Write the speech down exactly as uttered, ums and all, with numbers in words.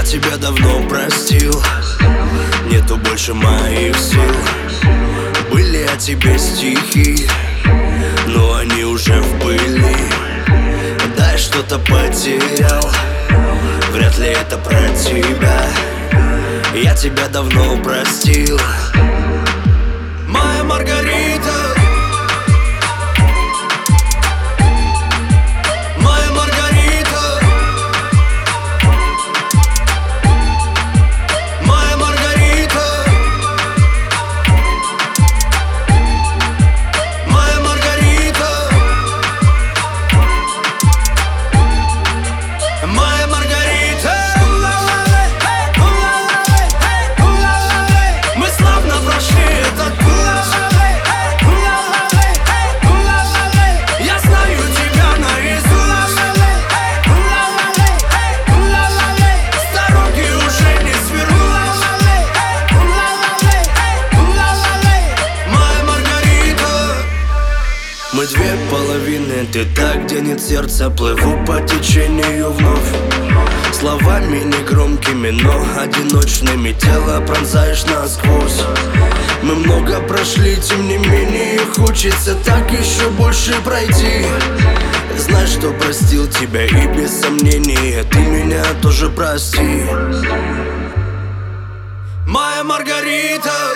тебя давно простил, нету больше моих сил. Были о тебе стихи, но они уже в пыли. Да, я что-то потерял, вряд ли это про тебя. Я тебя давно простил, моя Маргарита. Мы две половины, ты та, где нет сердца. Плыву по течению вновь, словами негромкими, но одиночными. Тело пронзаешь насквозь. Мы много прошли, тем не менее хочется так еще больше пройти. Знай, что простил тебя, и без сомнения ты меня тоже прости, моя Маргарита.